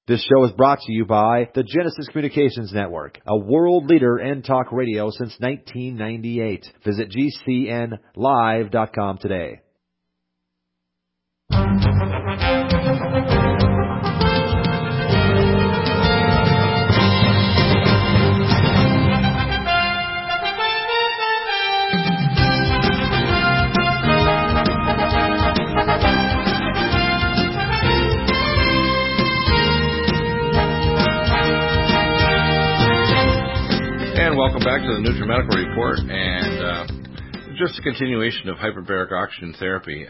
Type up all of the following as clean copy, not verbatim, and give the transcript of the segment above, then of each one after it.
This show is brought to you by the Genesis Communications Network, a world leader in talk radio since 1998. Visit GCNlive.com today. And welcome back to the NutriMedical Report, and just a continuation of hyperbaric oxygen therapy.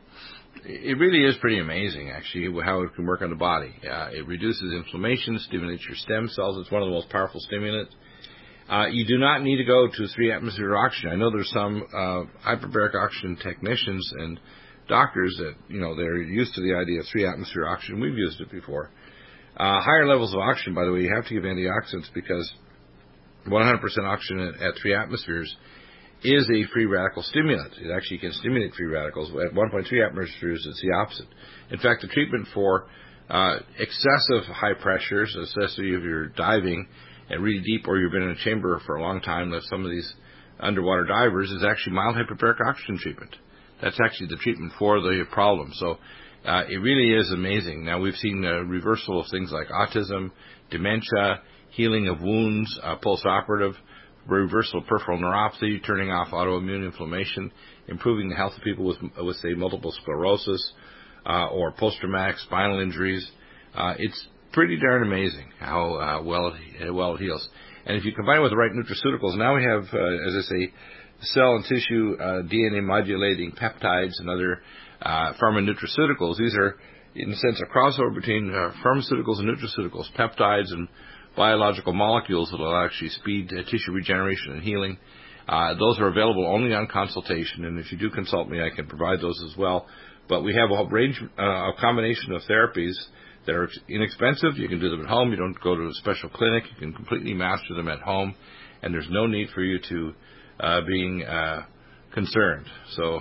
It really is pretty amazing, actually, how it can work on the body. It reduces inflammation, stimulates your stem cells. It's one of the most powerful stimulants. You do not need to go to 3-atmosphere oxygen. I know there's some hyperbaric oxygen technicians and doctors that, they're used to the idea of 3-atmosphere oxygen. We've used it before. Higher levels of oxygen, by the way, you have to give antioxidants because 100% oxygen at 3 atmospheres is a free radical stimulant. It actually can stimulate free radicals. At 1.3 atmospheres, it's the opposite. In fact, the treatment for excessive high pressures, especially if you're diving and really deep or you've been in a chamber for a long time, like some of these underwater divers, is actually mild hyperbaric oxygen treatment. That's actually the treatment for the problem. So it really is amazing. Now, we've seen reversal of things like autism, dementia, healing of wounds, post-operative, reversal of peripheral neuropathy, turning off autoimmune inflammation, improving the health of people with say, multiple sclerosis or post-traumatic spinal injuries. It's pretty darn amazing how well it heals. And if you combine it with the right nutraceuticals, now we have, as I say, cell and tissue DNA modulating peptides and other pharmanutraceuticals. These are, in a sense, a crossover between pharmaceuticals and nutraceuticals, peptides and biological molecules that will actually speed tissue regeneration and healing. Those are available only on consultation, and if you do consult me, I can provide those as well. But we have a range, a combination of therapies that are inexpensive. You can do them at home. You don't go to a special clinic. You can completely master them at home, and there's no need for you to being concerned. So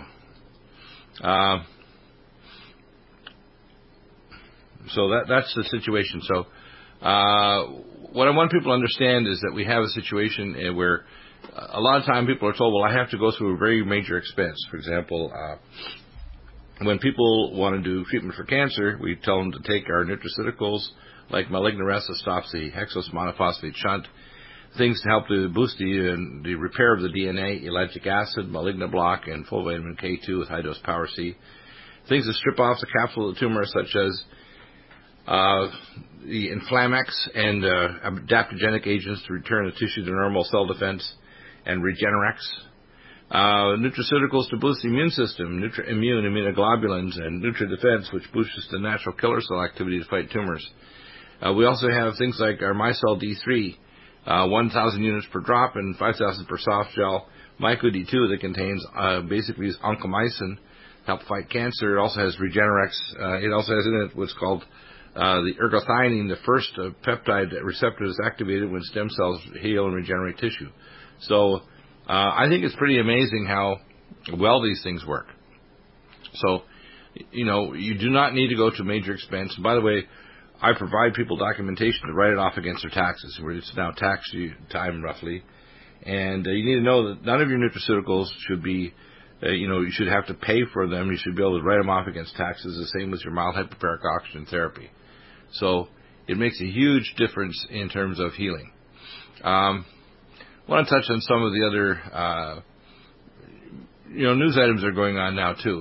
that's the situation. So what I want people to understand is that we have a situation where a lot of time people are told, well, I have to go through a very major expense. For example, when people want to do treatment for cancer, we tell them to take our nutraceuticals like Malignorestastopsy, Hexos monophosphate shunt, things to help to boost the repair of the DNA, ellagic acid, Malignoblock, and full vitamin K2 with high-dose Power C. Things to strip off the capsule of the tumor, such as the Inflammex and adaptogenic agents to return the tissue to normal cell defense, and Regenerex. Nutraceuticals to boost the immune system, NutriImmune, immunoglobulins, and NutriDefense, which boosts the natural killer cell activity to fight tumors. We also have things like our MyCell D3, 1,000 units per drop and 5,000 per soft gel. MyCO-D2 that contains basically is oncomycin to help fight cancer. It also has Regenerex. It also has in it what's called the ergothioneine, the first peptide receptor is activated when stem cells heal and regenerate tissue. So I think it's pretty amazing how well these things work. So, you do not need to go to major expense. And by the way, I provide people documentation to write it off against their taxes. It's now tax time, roughly. And you need to know that none of your nutraceuticals should be, you should have to pay for them. You should be able to write them off against taxes, the same as your mild hyperbaric oxygen therapy. So it makes a huge difference in terms of healing. I want to touch on some of the other, news items that are going on now, too.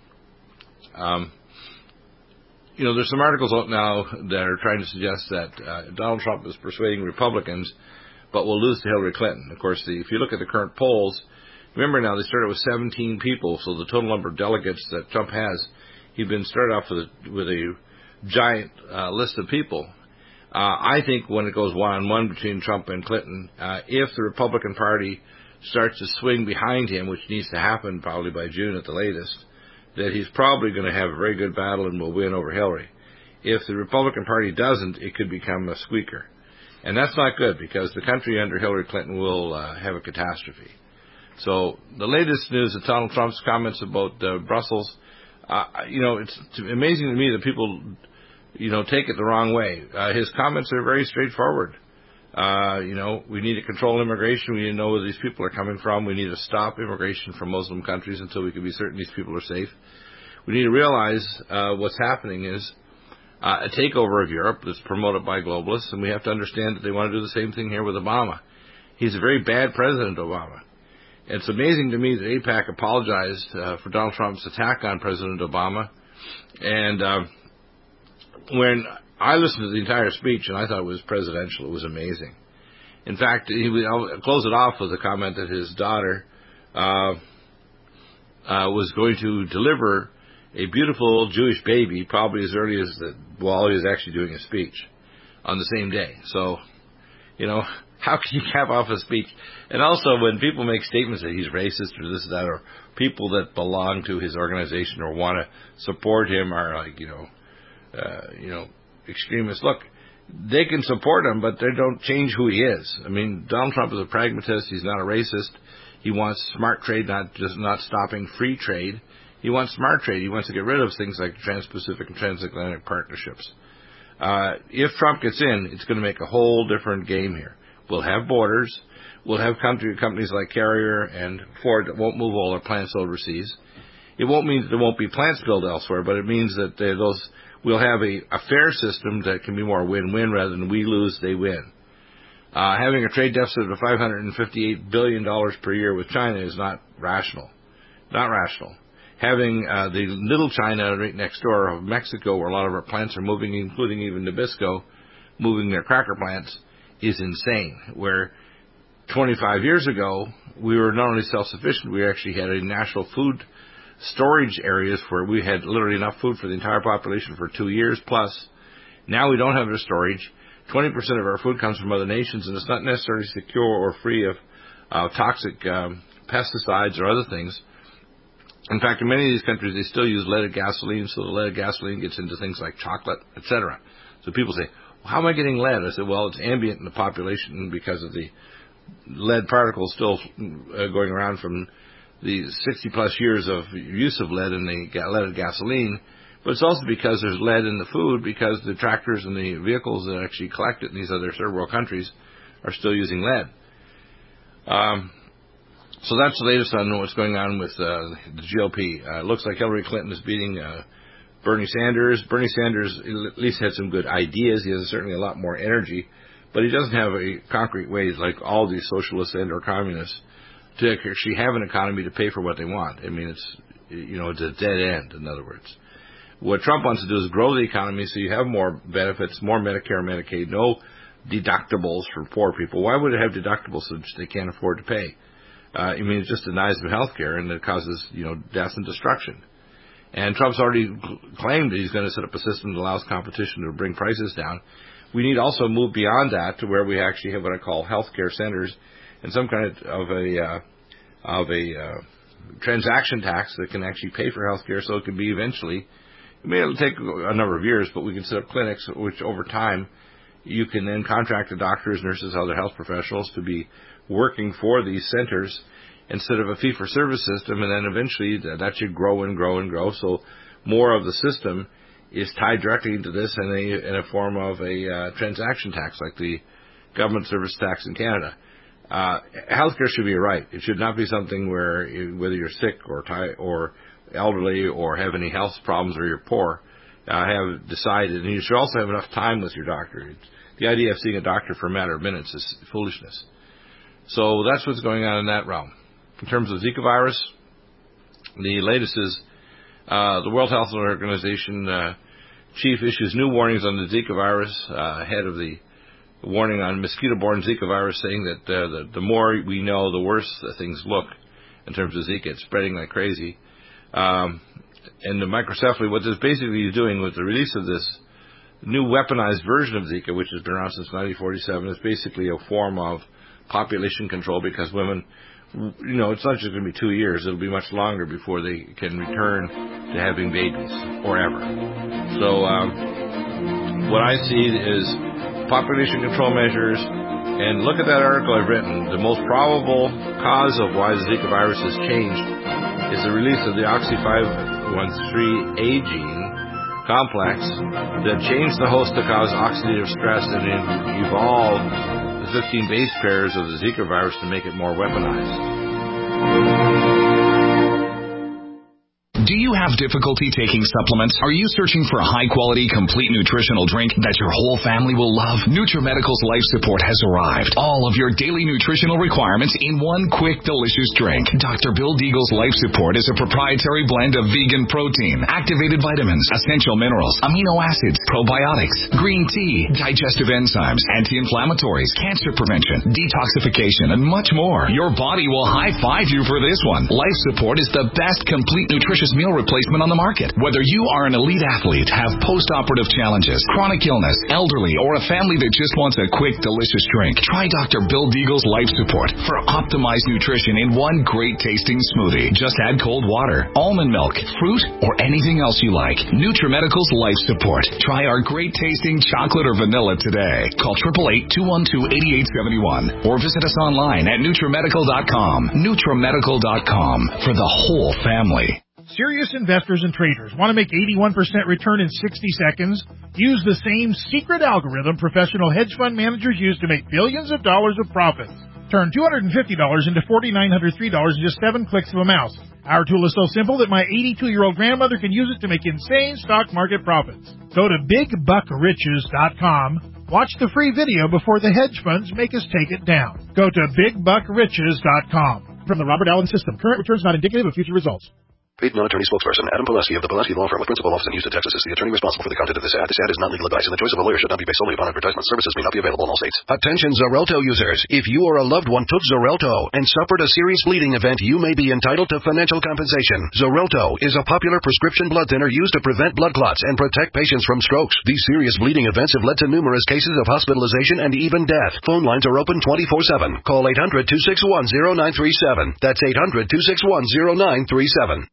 There's some articles out now that are trying to suggest that Donald Trump is persuading Republicans, but will lose to Hillary Clinton. Of course, if you look at the current polls, remember now they started with 17 people, so the total number of delegates that Trump has, he'd been started off with a giant list of people. I think when it goes one-on-one between Trump and Clinton, if the Republican Party starts to swing behind him, which needs to happen probably by June at the latest, that he's probably going to have a very good battle and will win over Hillary. If the Republican Party doesn't, it could become a squeaker. And that's not good because the country under Hillary Clinton will have a catastrophe. So the latest news of Donald Trump's comments about Brussels, it's amazing to me that people, take it the wrong way. His comments are very straightforward. We need to control immigration. We need to know where these people are coming from. We need to stop immigration from Muslim countries until we can be certain these people are safe. We need to realize what's happening is a takeover of Europe that's promoted by globalists, and we have to understand that they want to do the same thing here with Obama. He's a very bad president, Obama. And it's amazing to me that AIPAC apologized for Donald Trump's attack on President Obama. And when I listened to the entire speech, and I thought it was presidential, it was amazing. In fact, I'll close it off with a comment that his daughter was going to deliver a beautiful Jewish baby, probably as early as while he was actually doing a speech on the same day. So, how can you cap off a speech? And also, when people make statements that he's racist or this or that, or people that belong to his organization or want to support him are like, extremists. Look, they can support him, but they don't change who he is. I mean, Donald Trump is a pragmatist. He's not a racist. He wants smart trade, not stopping free trade. He wants smart trade. He wants to get rid of things like Trans-Pacific and Transatlantic partnerships. If Trump gets in, it's going to make a whole different game here. We'll have borders. We'll have companies like Carrier and Ford that won't move all their plants overseas. It won't mean that there won't be plants built elsewhere, but it means that we'll have a fair system that can be more win-win rather than we lose, they win. Having a trade deficit of $558 billion per year with China is not rational. Not rational. Having the little China right next door of Mexico, where a lot of our plants are moving, including even Nabisco, moving their cracker plants, is insane. Where 25 years ago, we were not only self-sufficient, we actually had a national food storage areas where we had literally enough food for the entire population for 2 years plus. Now we don't have the storage. 20% of our food comes from other nations, and it's not necessarily secure or free of toxic pesticides or other things. In fact, in many of these countries, they still use leaded gasoline, so the leaded gasoline gets into things like chocolate, etc. So people say, well, how am I getting lead? I said, well, it's ambient in the population because of the lead particles still going around from the 60-plus years of use of lead in the leaded gasoline. But it's also because there's lead in the food because the tractors and the vehicles that actually collect it in these other third world countries are still using lead. So that's the latest on what's going on with the GOP. It looks like Hillary Clinton is beating Bernie Sanders. Bernie Sanders at least had some good ideas. He has certainly a lot more energy, but he doesn't have a concrete ways like all these socialists and or communists to actually have an economy to pay for what they want. I mean, it's a dead end, in other words. What Trump wants to do is grow the economy so you have more benefits, more Medicare and Medicaid, no deductibles for poor people. Why would it have deductibles so they can't afford to pay? It just denies them health care, and it causes, death and destruction. And Trump's already claimed that he's going to set up a system that allows competition to bring prices down. We need also to move beyond that to where we actually have what I call health care centers and some kind of a transaction tax that can actually pay for health care so it can be eventually, it may take a number of years, but we can set up clinics which over time you can then contract the doctors, nurses, other health professionals to be working for these centers instead of a fee-for-service system, and then eventually that should grow and grow and grow. So more of the system is tied directly into this in a form of a transaction tax, like the government service tax in Canada. Healthcare should be a right. It should not be something where whether you're sick or elderly or have any health problems or you're poor, have decided. And you should also have enough time with your doctor. The idea of seeing a doctor for a matter of minutes is foolishness. So that's what's going on in that realm. In terms of Zika virus, the latest is the World Health Organization chief issues new warnings on the Zika virus ahead of the warning on mosquito-borne Zika virus, saying that the more we know, the worse things look in terms of Zika. It's spreading like crazy. And the microcephaly, what this basically is doing with the release of this new weaponized version of Zika, which has been around since 1947, is basically a form of population control because women, it's not just going to be 2 years. It'll be much longer before they can return to having babies or ever. So what I see is population control measures, and look at that article I've written. The most probable cause of why the Zika virus has changed is the release of the OXY513A gene complex that change the host to cause oxidative stress and evolve the 15 base pairs of the Zika virus to make it more weaponized. Do you have difficulty taking supplements? Are you searching for a high-quality, complete nutritional drink that your whole family will love? NutriMedical's Life Support has arrived. All of your daily nutritional requirements in one quick, delicious drink. Dr. Bill Deagle's Life Support is a proprietary blend of vegan protein, activated vitamins, essential minerals, amino acids, probiotics, green tea, digestive enzymes, anti-inflammatories, cancer prevention, detoxification, and much more. Your body will high-five you for this one. Life Support is the best complete nutritious meal replacement on the market. Whether you are an elite athlete, have post-operative challenges, chronic illness, elderly, or a family that just wants a quick, delicious drink, try Dr. Bill Deagle's Life Support for optimized nutrition in one great-tasting smoothie. Just add cold water, almond milk, fruit, or anything else you like. NutriMedical's Life Support. Try our great-tasting chocolate or vanilla today. Call 888-212-8871 or visit us online at NutriMedical.com. NutriMedical.com for the whole family. Serious investors and traders want to make 81% return in 60 seconds? Use the same secret algorithm professional hedge fund managers use to make billions of dollars of profits. Turn $250 into $4,903 in just 7 clicks of a mouse. Our tool is so simple that my 82-year-old grandmother can use it to make insane stock market profits. Go to BigBuckRiches.com. Watch the free video before the hedge funds make us take it down. Go to BigBuckRiches.com. From the Robert Allen System, current returns not indicative of future results. Paid non-attorney spokesperson Adam Pileski of the Pileski Law Firm with principal office in Houston, Texas is the attorney responsible for the content of this ad. This ad is not legal advice, and the choice of a lawyer should not be based solely upon advertisement. Services may not be available in all states. Attention Xarelto users. If you or a loved one took Xarelto and suffered a serious bleeding event, you may be entitled to financial compensation. Xarelto is a popular prescription blood thinner used to prevent blood clots and protect patients from strokes. These serious bleeding events have led to numerous cases of hospitalization and even death. Phone lines are open 24/7. Call 800-261-0937. That's 800-261-0937.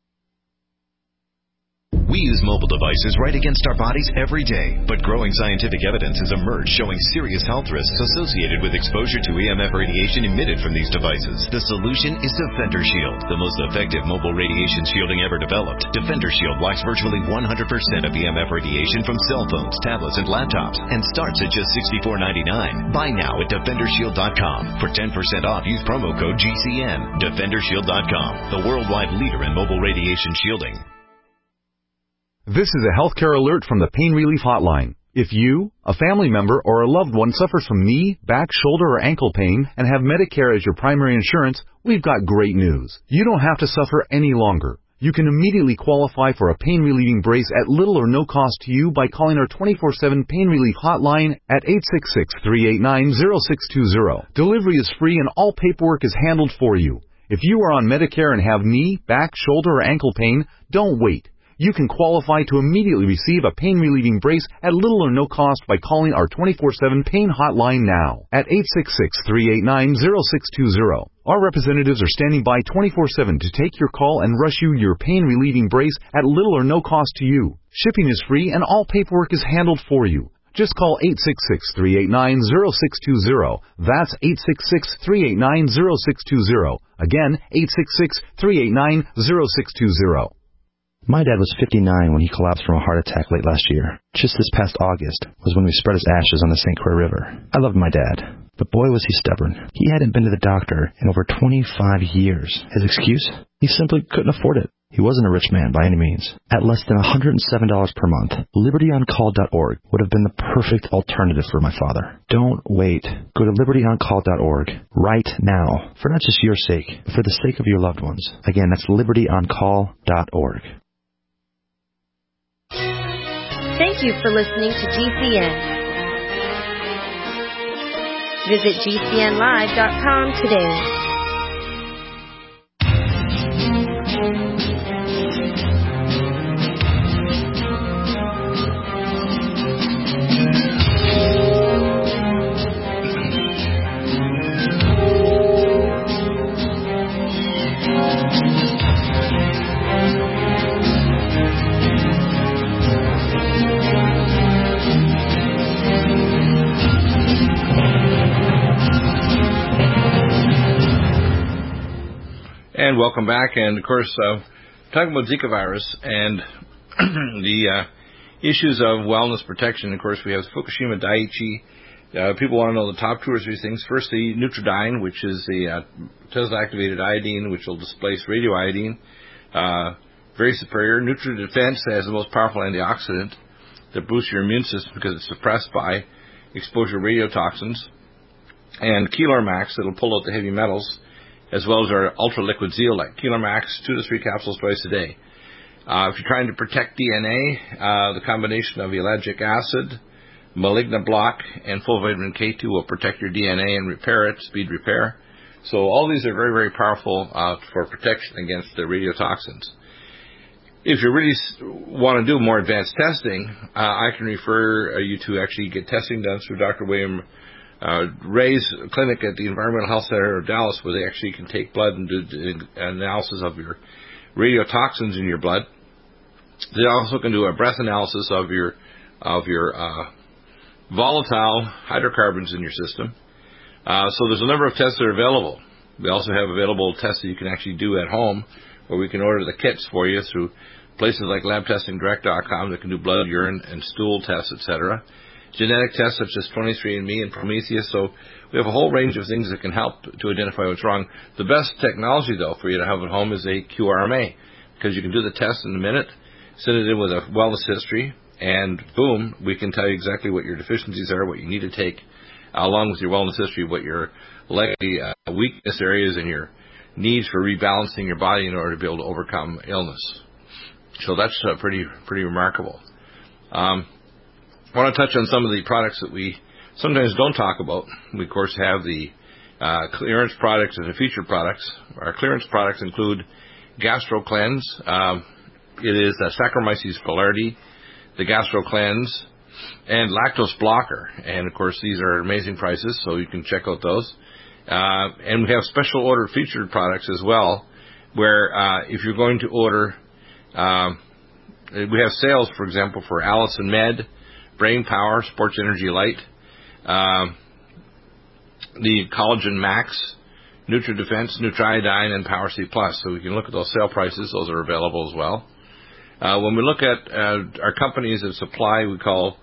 We use mobile devices right against our bodies every day, but growing scientific evidence has emerged showing serious health risks associated with exposure to EMF radiation emitted from these devices. The solution is Defender Shield, the most effective mobile radiation shielding ever developed. Defender Shield blocks virtually 100% of EMF radiation from cell phones, tablets, and laptops, and starts at just $64.99. Buy now at DefenderShield.com. For 10% off, use promo code GCN. DefenderShield.com, the worldwide leader in mobile radiation shielding. This is a healthcare alert from the Pain Relief Hotline. If you, a family member, or a loved one suffers from knee, back, shoulder, or ankle pain and have Medicare as your primary insurance, we've got great news. You don't have to suffer any longer. You can immediately qualify for a pain-relieving brace at little or no cost to you by calling our 24/7 Pain Relief Hotline at 866-389-0620. Delivery is free and all paperwork is handled for you. If you are on Medicare and have knee, back, shoulder, or ankle pain, don't wait. You can qualify to immediately receive a pain-relieving brace at little or no cost by calling our 24/7 Pain Hotline now at 866-389-0620. Our representatives are standing by 24/7 to take your call and rush you your pain-relieving brace at little or no cost to you. Shipping is free and all paperwork is handled for you. Just call 866-389-0620. That's 866-389-0620. Again, 866-389-0620. My dad was 59 when he collapsed from a heart attack late last year. Just this past August was when we spread his ashes on the St. Croix River. I loved my dad, but boy was he stubborn. He hadn't been to the doctor in over 25 years. His excuse? He simply couldn't afford it. He wasn't a rich man by any means. At less than $107 per month, LibertyOnCall.org would have been the perfect alternative for my father. Don't wait. Go to LibertyOnCall.org right now, for not just your sake, but for the sake of your loved ones. Again, that's LibertyOnCall.org. Thank you for listening to GCN. Visit GCNlive.com today. And welcome back. And, of course, talking about Zika virus and the issues of wellness protection, of course, we have Fukushima Daiichi. People want to know the top two or three things. First, the Nutridyne, which is the Tesla-activated iodine, which will displace radioiodine. Very superior. NutriDefense has the most powerful antioxidant that boosts your immune system because it's suppressed by exposure to radiotoxins. And Keelar Max, that'll pull out the heavy metals, as well as our ultra-liquid zeolite. Keelar Max, 2 to 3 capsules twice a day. If you're trying to protect DNA, the combination of ellagic acid, malignant block, and full vitamin K2 will protect your DNA and repair it, speed repair. So all these are very, very powerful for protection against the radiotoxins. If you really want to do more advanced testing, I can refer you to actually get testing done through Dr. William Ray's clinic at the Environmental Health Center of Dallas, where they actually can take blood and do analysis of your radiotoxins in your blood. They also can do a breath analysis of your volatile hydrocarbons in your system. So there's a number of tests that are available. We also have available tests that you can actually do at home, where we can order the kits for you through places like labtestingdirect.com that can do blood, urine, and stool tests, etc. Genetic tests such as 23andMe and Prometheus. So we have a whole range of things that can help to identify what's wrong. The best technology, though, for you to have at home is a QRMA, because you can do the test in a minute, send it in with a wellness history, and boom, we can tell you exactly what your deficiencies are, what you need to take, along with your wellness history, what your likely weakness areas and your needs for rebalancing your body in order to be able to overcome illness. So that's pretty remarkable. I want to touch on some of the products that we sometimes don't talk about. We, of course, have the clearance products and the featured products. Our clearance products include Gastro Cleanse. It is Saccharomyces boulardii, the Gastro Cleanse, and Lactose Blocker. And, of course, these are amazing prices, so you can check out those. And we have special order featured products as well, where if you're going to order, we have sales, for example, for Allison Med, Brain Power, Sports Energy Light, the Collagen Max, NutriDefense, Nutriodine, and Power C Plus. So we can look at those sale prices. Those are available as well. When we look at our companies that supply, we call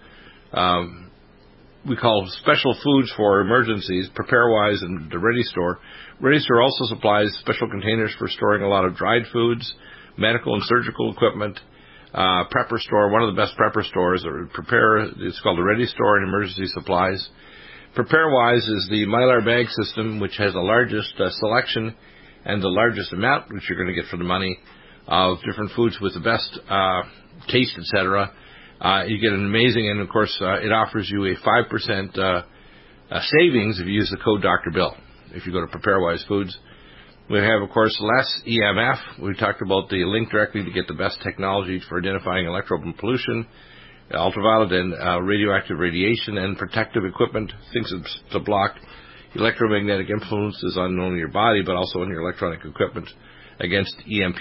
special foods for emergencies, PrepareWise and the Ready Store. Ready Store also supplies special containers for storing a lot of dried foods, medical and surgical equipment. Prepper Store, one of the best prepper stores, it's called the Ready Store and Emergency Supplies. PrepareWise is the Mylar bag system, which has the largest selection and the largest amount, which you're going to get for the money, of different foods with the best taste, etc. You get an amazing, and of course, it offers you a 5% savings if you use the code Dr. Bill, if you go to PrepareWise Foods. We have, of course, less EMF. We talked about the link directly to get the best technology for identifying electron pollution, ultraviolet and radioactive radiation, and protective equipment, things to block electromagnetic influences on not only your body, but also on your electronic equipment against EMP.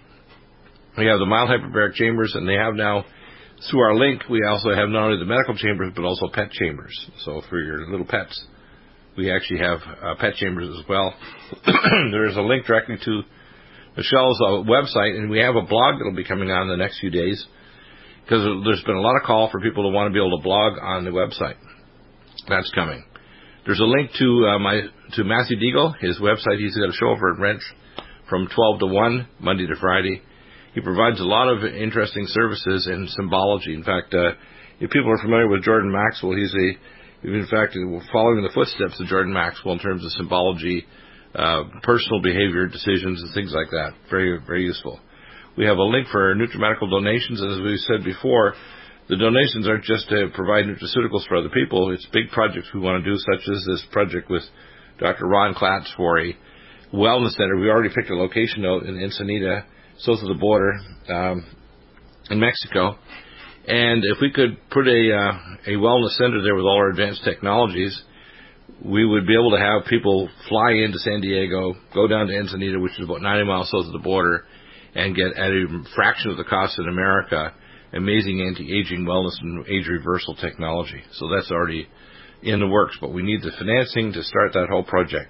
We have the mild hyperbaric chambers, and they have now, through our link, we also have not only the medical chambers, but also pet chambers. So for your little pets, we actually have pet chambers as well. There's a link directly to Michelle's website, and we have a blog that will be coming on in the next few days, because there's been a lot of call for people to want to be able to blog on the website. That's coming. There's a link to Matthew Deagle, his website. He's got a show over at Wrench from 12 to 1, Monday to Friday. He provides a lot of interesting services in symbology. In fact, if people are familiar with Jordan Maxwell, he's in fact following the footsteps of Jordan Maxwell in terms of symbology, personal behavior, decisions, and things like that. Very, very useful. We have a link for NutriMedical donations, and as we said before, the donations aren't just to provide nutraceuticals for other people. It's big projects we want to do, such as this project with Dr. Ron Klatz for a wellness center. We already picked a location out in Ensenada, south of the border, in Mexico. And if we could put a wellness center there with all our advanced technologies, we would be able to have people fly into San Diego, go down to Ensenada, which is about 90 miles south of the border, and get at a fraction of the cost in America, amazing anti-aging wellness and age reversal technology. So that's already in the works, but we need the financing to start that whole project.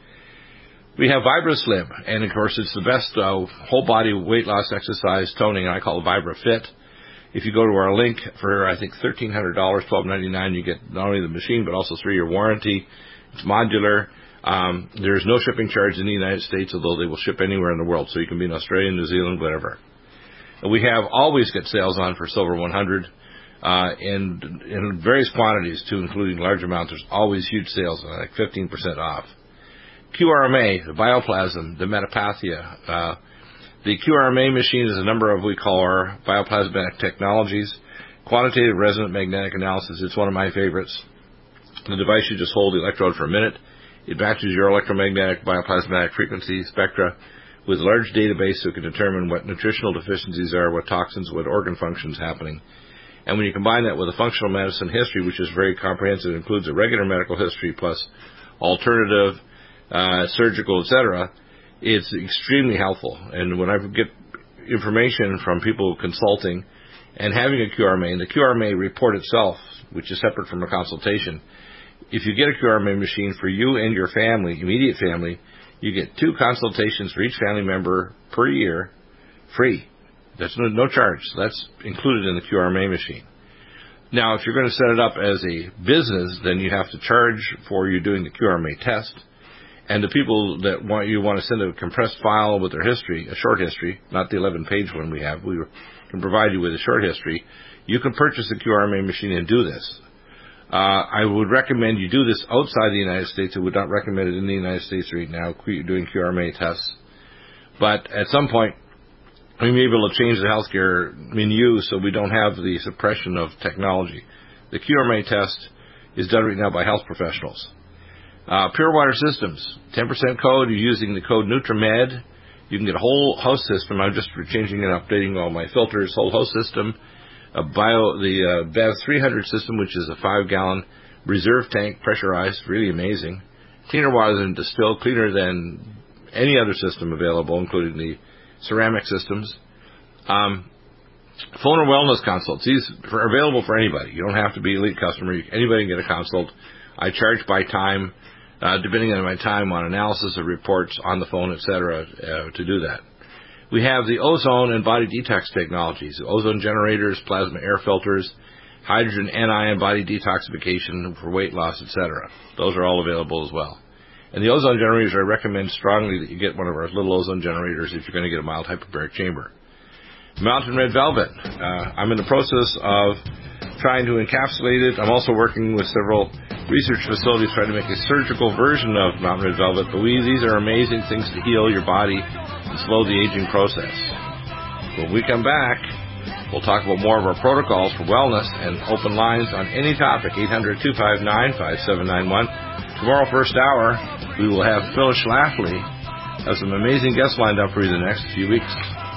We have VibraSlim, and of course it's the best whole body weight loss exercise toning, and I call it VibraFit. If you go to our link for, I think, $1,300, $1,299, you get not only the machine, but also 3-year warranty. It's modular. There's no shipping charge in the United States, although they will ship anywhere in the world. So you can be in Australia, New Zealand, whatever. And we have always got sales on for Silver 100 in various quantities, too, including large amounts. There's always huge sales on, like 15% off. QRMA, the bioplasm, the metapathia. The QRMA machine is a number of, we call our bioplasmatic technologies. Quantitative resonant magnetic analysis, it's one of my favorites. The device, you just hold the electrode for a minute. It matches your electromagnetic bioplasmatic frequency spectra with a large database so it can determine what nutritional deficiencies are, what toxins, what organ functions happening. And when you combine that with a functional medicine history, which is very comprehensive, it includes a regular medical history plus alternative, surgical, etc., it's extremely helpful. And when I get information from people consulting and having a QRMA, and the QRMA report itself, which is separate from a consultation, if you get a QRMA machine for you and your family, immediate family, you get 2 consultations for each family member per year, free. That's no charge. That's included in the QRMA machine. Now, if you're going to set it up as a business, then you have to charge for you doing the QRMA test. And the people that want to send a compressed file with their history, a short history, not the 11-page one we have. We can provide you with a short history. You can purchase a QRMA machine and do this. I would recommend you do this outside the United States. I would not recommend it in the United States right now, doing QRMA tests. But at some point, we may be able to change the healthcare menu so we don't have the suppression of technology. The QRMA test is done right now by health professionals. Pure Water Systems, 10% code. You're using the code NutriMed. You can get a whole host system. I'm just changing and updating all my filters, whole host system. The BEV 300 system, which is a 5-gallon reserve tank, pressurized, really amazing. Cleaner water than distilled, cleaner than any other system available, including the ceramic systems. Phone or wellness consults. These are available for anybody. You don't have to be an elite customer. Anybody can get a consult. I charge by time, depending on my time on analysis of reports on the phone, etc., to do that. We have the ozone and body detox technologies, ozone generators, plasma air filters, hydrogen anion body detoxification for weight loss, etc. Those are all available as well. And the ozone generators, I recommend strongly that you get one of our little ozone generators if you're going to get a mild hyperbaric chamber. Mountain Red Velvet. I'm in the process of trying to encapsulate it. I'm also working with several research facilities trying to make a surgical version of Mountain Red Velvet. But these are amazing things to heal your body and slow the aging process. When we come back, we'll talk about more of our protocols for wellness and open lines on any topic, 800-259-5791. Tomorrow, first hour, we will have Phyllis Schlafly. Have some amazing guests lined up for you the next few weeks.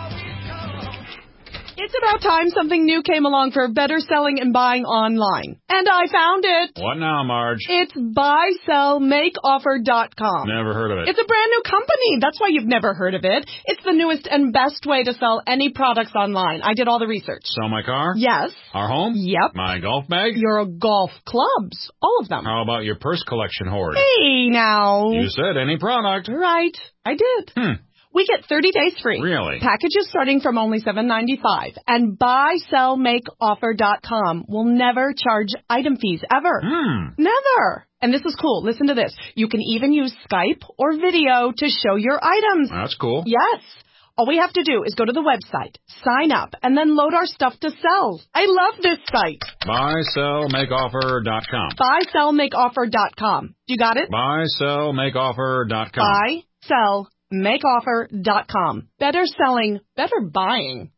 It's about time something new came along for better selling and buying online. And I found it. What now, Marge? It's buysellmakeoffer.com. Never heard of it. It's a brand new company. That's why you've never heard of it. It's the newest and best way to sell any products online. I did all the research. Sell my car? Yes. Our home? Yep. My golf bag? Your golf clubs. All of them. How about your purse collection hoard? Hey, now. You said any product. Right. I did. We get 30 days free. Really? Packages starting from only $7.95. And buysellmakeoffer.com will never charge item fees, ever. Never. And this is cool. Listen to this. You can even use Skype or video to show your items. That's cool. Yes. All we have to do is go to the website, sign up, and then load our stuff to sell. I love this site. Buysellmakeoffer.com. Buysellmakeoffer.com. You got it? Buysellmakeoffer.com. Buysellmakeoffer.com. Better selling, better buying.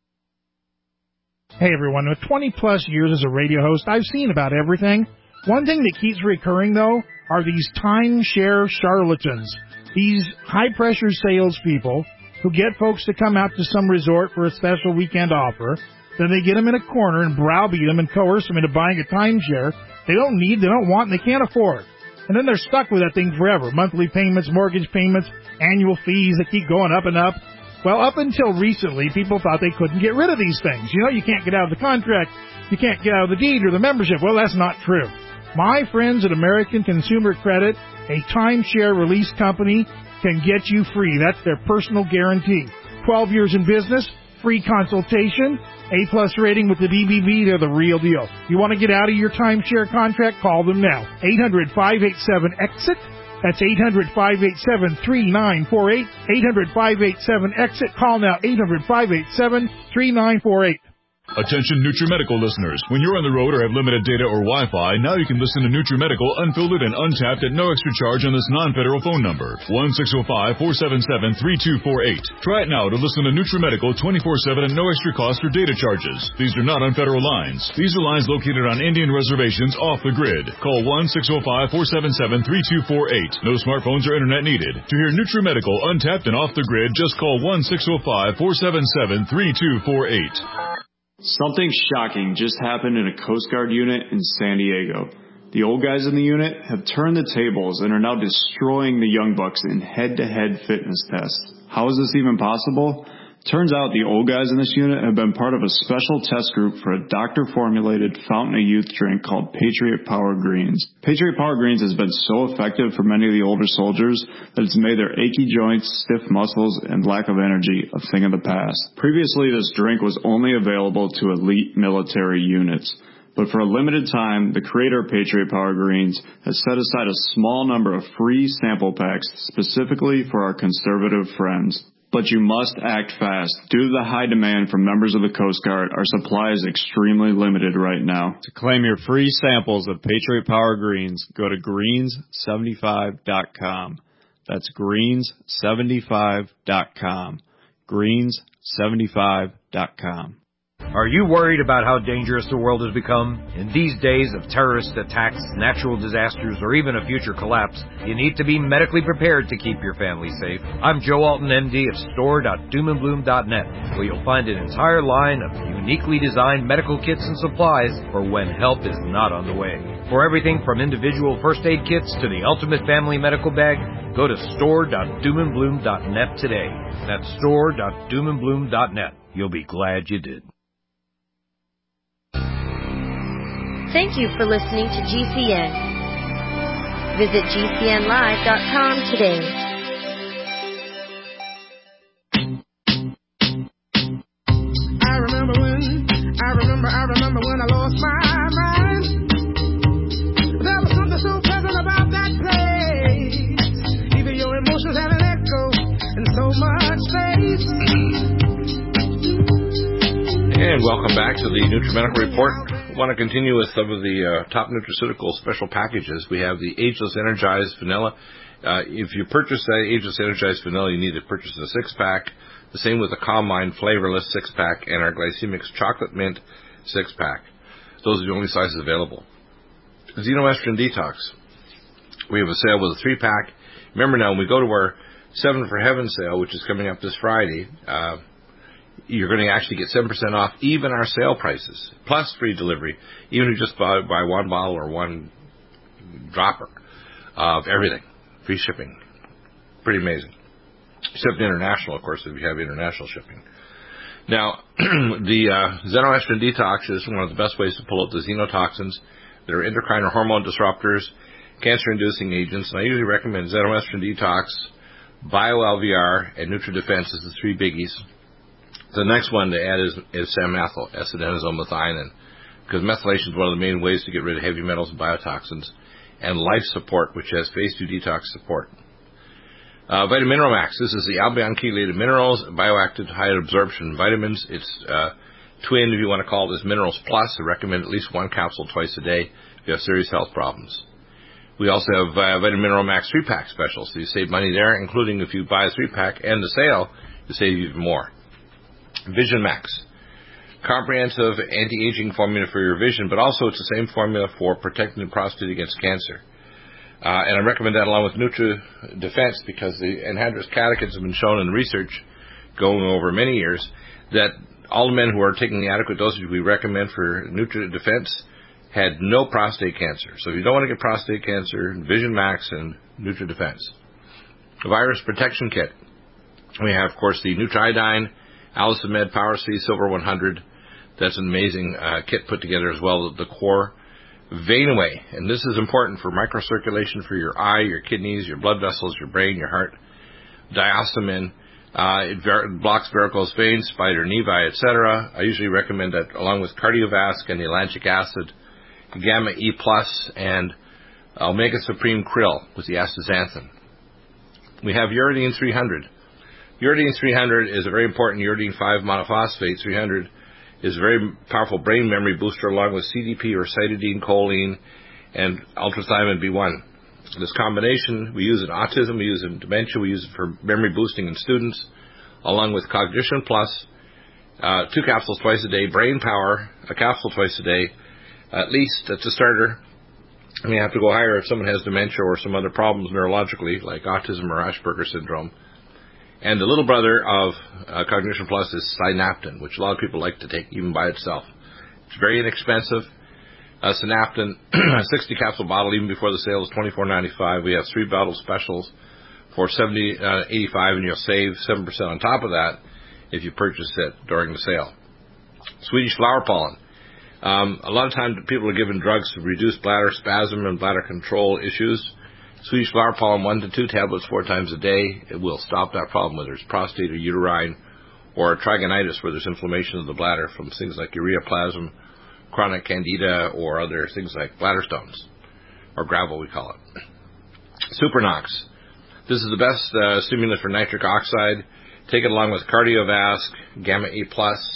Hey everyone, with 20 plus years as a radio host, I've seen about everything. One thing that keeps recurring though are these timeshare charlatans. These high-pressure salespeople who get folks to come out to some resort for a special weekend offer. Then they get them in a corner and browbeat them and coerce them into buying a timeshare they don't need, they don't want, and they can't afford. And then they're stuck with that thing forever. Monthly payments, mortgage payments, annual fees that keep going up and up. Well, up until recently, people thought they couldn't get rid of these things. You know, you can't get out of the contract, you can't get out of the deed or the membership. Well, that's not true. My friends at American Consumer Credit, a timeshare release company, can get you free. That's their personal guarantee. 12 years in business, free consultation, A-plus rating with the BBB, they're the real deal. You want to get out of your timeshare contract? Call them now. 800-587-EXIT. That's 800-587-3948. 800-587-EXIT. Call now, 800-587-3948. Attention NutriMedical listeners. When you're on the road or have limited data or Wi-Fi, now you can listen to NutriMedical unfiltered and untapped at no extra charge on this non-federal phone number, 1-605-477-3248. Try it now to listen to NutriMedical 24/7 at no extra cost or data charges. These are not on federal lines. These are lines located on Indian reservations off the grid. Call 1-605-477-3248. No smartphones or internet needed. To hear NutriMedical untapped and off the grid, just call 1-605-477-3248. Something shocking just happened in a Coast Guard unit in San Diego. The old guys in the unit have turned the tables and are now destroying the young bucks in head-to-head fitness tests. How is this even possible? Turns out the old guys in this unit have been part of a special test group for a doctor-formulated fountain of youth drink called Patriot Power Greens. Patriot Power Greens has been so effective for many of the older soldiers that it's made their achy joints, stiff muscles, and lack of energy a thing of the past. Previously, this drink was only available to elite military units. But for a limited time, the creator of Patriot Power Greens has set aside a small number of free sample packs specifically for our conservative friends. But you must act fast. Due to the high demand from members of the Coast Guard, our supply is extremely limited right now. To claim your free samples of Patriot Power Greens, go to greens75.com. That's greens75.com. greens75.com. Are you worried about how dangerous the world has become? In these days of terrorist attacks, natural disasters, or even a future collapse, you need to be medically prepared to keep your family safe. I'm Joe Alton, MD of store.doomandbloom.net, where you'll find an entire line of uniquely designed medical kits and supplies for when help is not on the way. For everything from individual first aid kits to the ultimate family medical bag, go to store.doomandbloom.net today. That's store.doomandbloom.net. You'll be glad you did. Thank you for listening to GCN. Visit GCNlive.com today. I remember when I lost my mind. There was something so pleasant about that place. Even your emotions had an echo in so much space. And welcome back to the NutriMedical Report. I want to continue with some of the top nutraceutical special packages. We have the Ageless Energized Vanilla. If you purchase that Ageless Energized Vanilla, you need to purchase a 6-pack. The same with the Calm Mind Flavorless 6-pack and our Glycemics Chocolate Mint 6-pack. Those are the only sizes available. Xenoestrogen Detox. We have a sale with a 3-pack. Remember now, when we go to our 7 for Heaven sale, which is coming up this Friday, you're going to actually get 7% off even our sale prices, plus free delivery, even if you just buy one bottle or one dropper of everything. Free shipping. Pretty amazing. Except international, of course, if you have international shipping. Now, the Xenoestrogen Detox is one of the best ways to pull out the xenotoxins. They're endocrine or hormone disruptors, cancer-inducing agents, and I usually recommend Xenoestrogen Detox, BioLVR, and NutriDefense as the 3 biggies. The next one to add is Sam-methyl, S-adenosylmethionine, because methylation is one of the main ways to get rid of heavy metals and biotoxins, and Life Support, which has phase 2 detox support. Vitamin Mineral Max. This is the Albion chelated minerals, bioactive high absorption vitamins. It's twin, if you want to call it, is Minerals Plus. I recommend at least 1 capsule twice a day if you have serious health problems. We also have Vitamin Mineral Max 3-pack specials, so you save money there, including if you buy a 3-pack and the sale, you save even more. Vision Max, comprehensive anti-aging formula for your vision, but also it's the same formula for protecting the prostate against cancer. And I recommend that along with NutriDefense because the anhydrous catechins have been shown in research going over many years that all the men who are taking the adequate dosage we recommend for NutriDefense had no prostate cancer. So if you don't want to get prostate cancer, Vision Max and NutriDefense. The Virus Protection Kit. We have, of course, the Nutriodine, Allicin Power C Silver 100. That's an amazing kit put together as well. The core Vein-Away, and this is important for microcirculation for your eye, your kidneys, your blood vessels, your brain, your heart. Diosmin, It blocks varicose veins, spider nevi, etc. I usually recommend that along with Cardiovasc and ellagic acid, Gamma E+, and Omega Supreme Krill with the astaxanthin. We have Uridine 300. Uridine 300 is a very important uridine 5 monophosphate. 300 is a very powerful brain memory booster along with CDP or cytidine, choline, and ultrathymine B1. This combination, we use in autism, we use it in dementia, we use it for memory boosting in students, along with Cognition Plus, 2 capsules twice a day, Brain Power, a capsule twice a day, at least. That's a starter. You may have to go higher if someone has dementia or some other problems neurologically, like autism or Asperger's syndrome. And the little brother of Cognition Plus is Synaptin, which a lot of people like to take even by itself. It's very inexpensive. Synaptin, a 60-capsule bottle, even before the sale, is $24.95. We have 3 bottle specials for $70.85, and you'll save 7% on top of that if you purchase it during the sale. Swedish flower pollen. A lot of times people are given drugs to reduce bladder spasm and bladder control issues. Swedish flower pollen, 1 to 2 tablets 4 times a day. It will stop that problem, whether it's prostate or uterine or trigonitis, where there's inflammation of the bladder from things like ureaplasm, chronic candida, or other things like bladder stones, or gravel we call it. Supernox. This is the best stimulant for nitric oxide. Take it along with Cardiovasc, Gamma E+,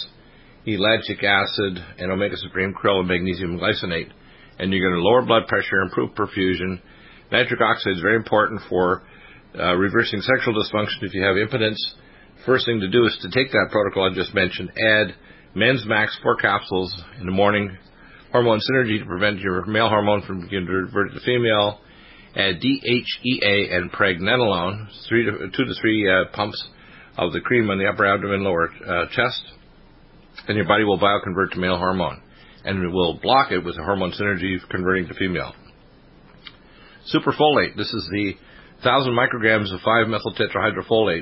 ellagic acid, and Omega Supreme Krill and magnesium glycinate. And you're going to lower blood pressure, improve perfusion. Nitric oxide is very important for reversing sexual dysfunction if you have impotence. First thing to do is to take that protocol I just mentioned, add Men's Max 4 capsules in the morning, Hormone Synergy to prevent your male hormone from being diverted to female, add DHEA and pregnenolone, 2 to 3 pumps of the cream on the upper abdomen, lower chest, and your body will bioconvert to male hormone. And it will block it with the Hormone Synergy converting to female. Superfolate. This is the 1,000 micrograms of 5-methyltetrahydrofolate.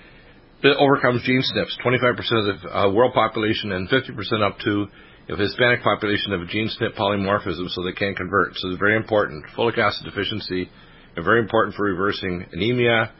It overcomes gene SNPs. 25% of the world population and 50% up to the Hispanic population have a gene SNP polymorphism, so they can't convert. So it's very important. Folic acid deficiency, and very important for reversing anemia,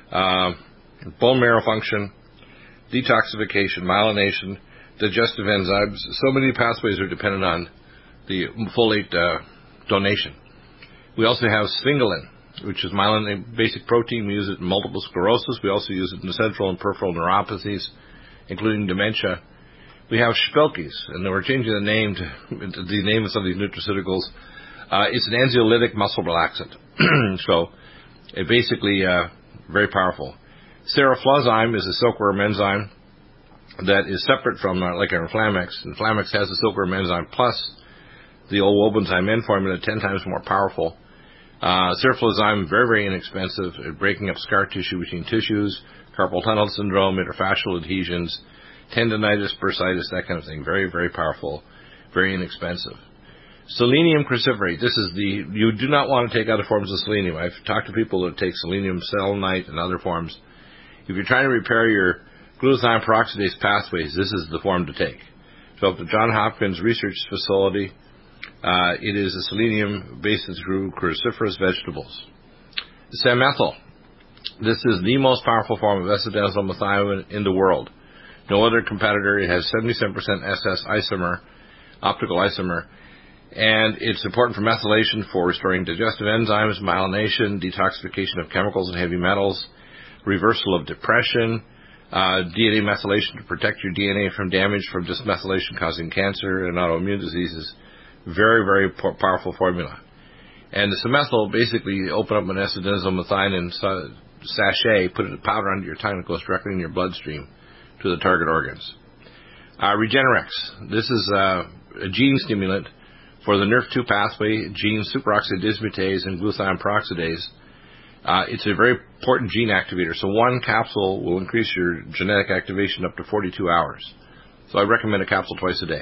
bone marrow function, detoxification, myelination, digestive enzymes. So many pathways are dependent on the folate donation. We also have sphingolin, which is myelin basic protein. We use it in multiple sclerosis. We also use it in central and peripheral neuropathies, including dementia. We have Spelkes, and we're changing the name to the name of some of these nutraceuticals. It's an anxiolytic muscle relaxant. So it basically very powerful. Seroflozyme is a silkworm enzyme that is separate from like Inflamex. Inflamex has the silkworm enzyme plus the old Wobenzyme N formula, 10 times more powerful. Seroflozyme, very, very inexpensive at breaking up scar tissue between tissues, carpal tunnel syndrome, interfascial adhesions, tendinitis, bursitis, that kind of thing. Very, very powerful, very inexpensive. Selenium cruciferate. This is you do not want to take other forms of selenium. I've talked to people that take selenium selenite and other forms. If you're trying to repair your glutathione peroxidase pathways, this is the form to take. So at the Johns Hopkins Research Facility, it is a selenium based through cruciferous vegetables. Samethyl. This is the most powerful form of S-adenosyl-methionine in the world. No other competitor. It has 77% SS isomer, optical isomer, and it's important for methylation for restoring digestive enzymes, myelination, detoxification of chemicals and heavy metals, reversal of depression, DNA methylation to protect your DNA from damage from dysmethylation causing cancer and autoimmune diseases. Very, very powerful formula. And the Samethyl, basically open up an S-adenosyl-methionine sachet, put it in powder under your tongue, it goes directly in your bloodstream to the target organs. Regenerex. This is a gene stimulant for the NRF2 pathway, gene superoxide dismutase and glutathione peroxidase. It's a very important gene activator. So 1 capsule will increase your genetic activation up to 42 hours. So I recommend a capsule twice a day.